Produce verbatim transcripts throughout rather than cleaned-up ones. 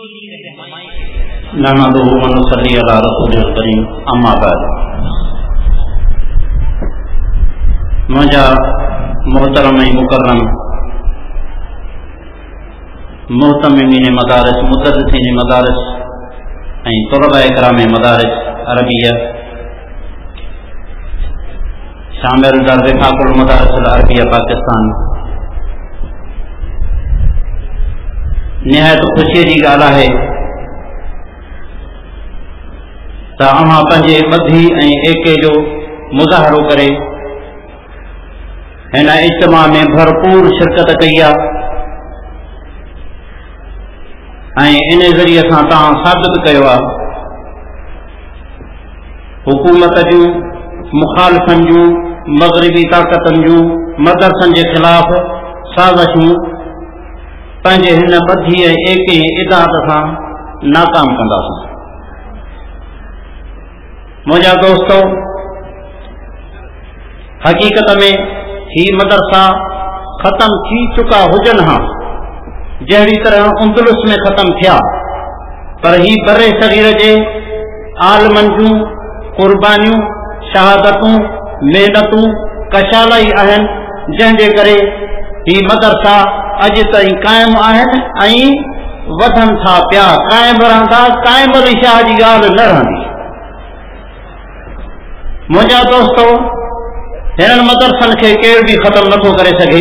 نحمده ونصلي على رسوله الكريم اما بعد مجا محترم مکرم محتممین مدارس مدرسین مدارس ऐं طلباء کرام مدارس عربیہ شامل در وفاق المدارس العربیہ پاکستان نہایت خوشی کی ॻाल्हि आहे त अव्हां पंहिंजे ॿधी ऐं एके जो मुज़ाहरो करे हिन इज्तिमा में भरपूर शिरकत कई आहे ऐं इन ज़रिए सां तव्हां साबित कयो आहे हुकूमत जूं मुखालिफ़नि जूं मग़रिबी ताक़तुनि जूं मदरसनि जे ख़िलाफ़ साज़िशूं पंहिंजे हिन ॿधी ऐं एके इदाद सां नाकाम कंदासीं। मुंहिंजा दोस्तो, हक़ीक़त में ही मदरसा ख़त्म थी चुका हुजनि हा जहिड़ी तरह उंदुलुस में ख़त्म थिया, पर ही बरे सग़ीर जे आलमनि जूं क़ुर्बानियूं शहादतूं महिनतूं कशाला ई आहिनि जंहिंजे करे ही मदरसा अॼु ताईं क़ाइमु आहिनि ऐं वधनि था पिया, क़ाइमु रहंदा, क़ाइमु अली शाह जी ॻाल्हि न रहंदी। मुंहिंजा दोस्तो, हिननि मदरसनि खे केरु बि ख़त्म नथो करे सघे,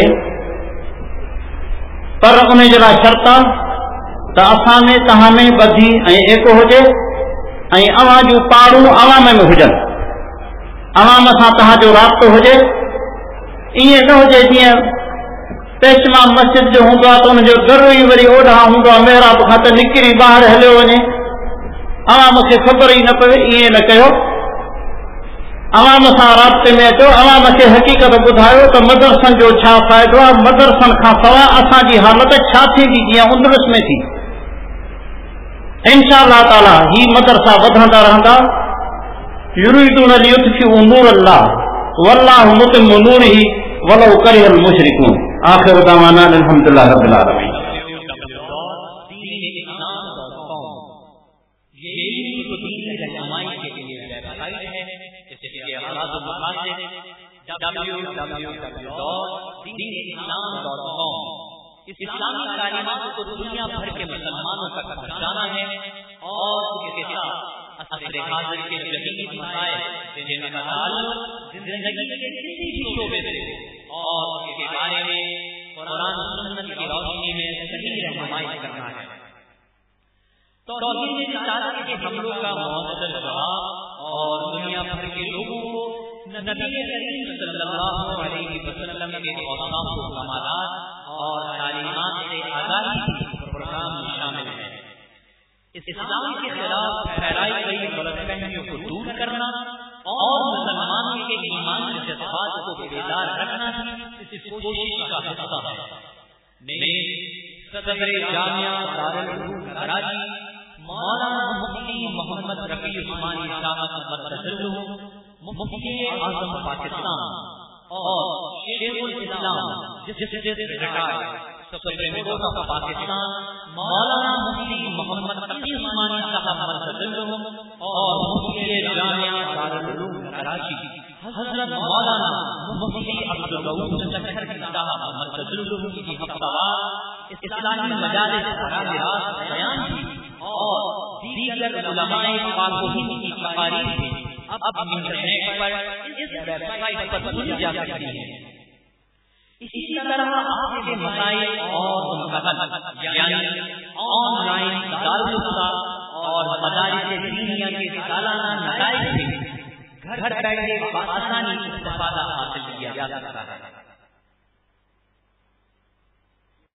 पर उन जे लाइ शर्त आहे त असां में तव्हां में ॿधी ऐं एको हुजे ऐं अव्हां जूं पाड़ूं अवाम में हुजनि, अवाम सां तव्हांजो राब्तो हुजे। ईअं न हुजे जीअं पेशवा मस्जिद जो हूंदो आहे त हुनजो दर ई वरी ओॾां हूंदो आहे महिराब खां त निकिरी ॿाहिरि हलियो वञे, अवाम खे ख़बर ई न पवे। ईअं न कयो, अवाम सां राब्ते में अचो, अवाम खे हक़ीक़त ॿुधायो त मदरसनि जो छा फ़ाइदो आहे, मदरसनि खां सवाइ असांजी हालत छा थींदी जीअं उंदुलुस में थी। इंशा अल्लाह ताला ही मदरसा वधंदा रहंदा। युरीदून लियुत्फिउ नूर अल्लाह वल्लाहु मुतिम्मु नूरिही वलौ करिहल मुशरिकून। आखिर दावाना अल्हम्दुलिल्लाह रब्बिल आलमीन। इस इस्लामी तालीमात को दुनिया भर के मुसलमानों तक पहुंचाना है और इसके साथ असर हाजिर के जमीनी मसाइल जिनका ताल्लुक जिंदगी के किसी भी शोबे से और इसके बारे में कुरान और सुन्नत की रोशनी में सही रहनुमाई करना है। तो तौहीद रिसालत के हमलों का मुअत्तल जवाब और दुनिया भर के लोगों को नबी करीम सल्लल्लाहु अलैहि वसल्लम के औसाफ व कमालात और तालीमात से आगाही प्रोग्राम में शामिल है। इस्लाम के खिलाफ फैलाई गई गलतफहमियों को दूर करना और मुसलमानों के ईमान के जज्बात को बेदार रखना इस कोशिश का हिस्सा है। मैं सदर जामिया दारुल उलूम कराची मौलाना मुफ्ती मोहम्मद रफी उस्मानी साहब मददुल्लाह मुफ्ती आजम पाकिस्तान और शेखुल इस्लाम justice retired supreme court of Pakistan Maulana Mufti Mohammad तकी उस्मानी साहब मददुल्लाह और मुफ्ती जामिया दारुल उलूम कराची हजरत मौलाना मुफ्ती अब्दुल रऊफ चक्कर साहब मददुल्लाह की हफ्तावार इस्लामी मजालिस बराह बयान की और दीगर उलमाए पाक की तकारीर भी अब इंटरनेट पर इस वेबसाइट पर सुनी जा सकती है। इसी तरह आपके मसाइल और उनका हल यानी ऑनलाइन दारुल उलूम और मदारिस दीनिया के सालाना नताइज से घर बैठे आसानी से इस्तेफादा हासिल किया जा सकता है।